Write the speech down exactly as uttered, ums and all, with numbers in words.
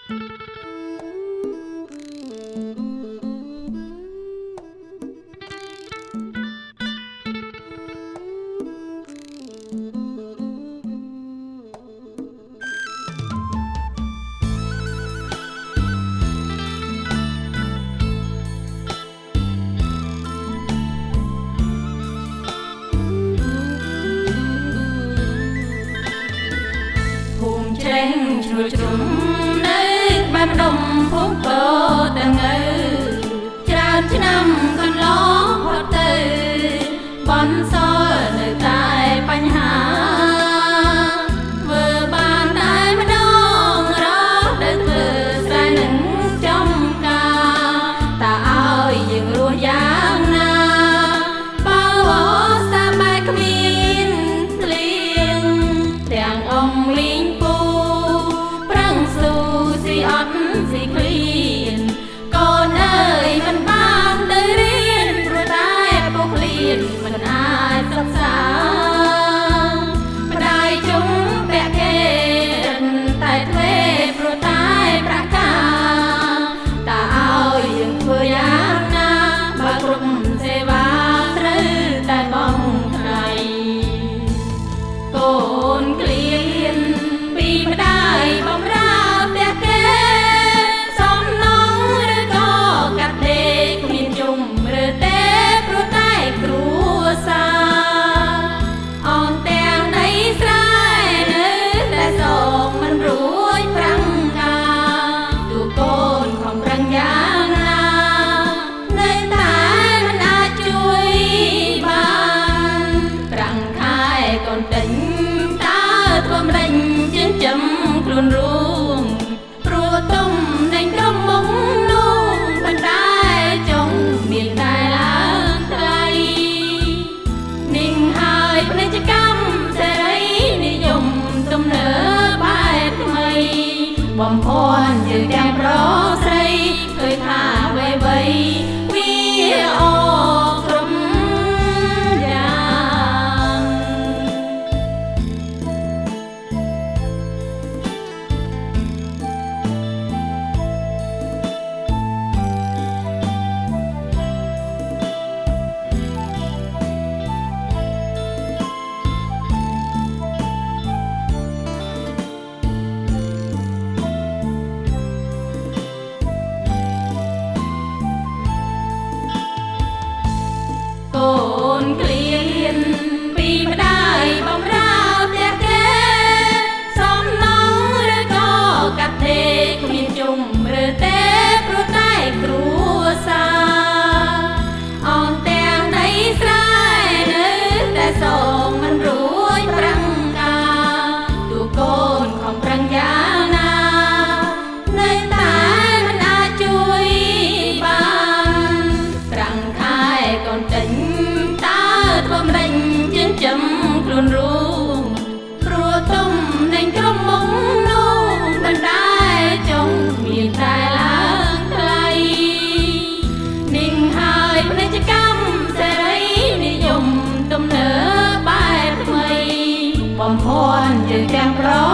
ជ្រួលជ្រុំនៅបែបដុំភូមិកោទាំងនៅច្រើនឆ្នាំកន្លងផុតទៅបន្សល់នៅតែបញ្ហាធ្វើបានតែម្ដងរកដែលធ្វើស្រែនឹងចំការតើឲ្យយើងរស់យ៉ាងណាបើសាបែកគ្មានភ្លៀងទាំងអងលីងអត់ស៊ីឃ្លៀនកូនអើយមិនបានទៅរៀនព្រោះតែពុកឃ្លៀនមិនអាចសិក្សាម្ដាយជុំពាក់គេតែទ្វេព្រោះតែប្រកាតើឲ្យយើងធ្វើយ៉ាងណាបើគ្រប់សេវាត្រូវតែបងថ្ងៃកូនឃ្លៀនពីម្ដាយបំរើខ្លួនរួមព្រោះទុំនៃក្រុមមុខនោះមិនដែរចង់មានតែឡើងថ្លៃនិងហើយពាណិជ្ជកម្មសេរីនិយមទំនើបបែបថ្មីបំភាន់យើងទាំងប្រុសស្រីឃើញថាអ្វីៗវាអក្រុមយ៉ាងកូនឃ្លៀនពីម្ដាយបំរើផ្ទះគេសំណងឬក៏កាត់ដេកគ្មានជុំឬទេព្រោះតែគ្រួសារអងទាំងដីស្រែនៅតែសងមិនរួចប្រាំងការទូកូនខំប្រឹងយ៉ាងណានៅតែមិនអាចជួយបានប្រាំងខែកូនចេញធ្វើម្ដេចចិញ្ចឹមខ្លួនរួមព្រោះទុំនៃក្រុមមុខនោះមិនដែរចង់មានតែឡើងថ្លៃនិងហើយពាណិជ្ជកម្មសេរីនិយមទំនើបបែបថ្មីបំភាន់យើងទាំងប្រុស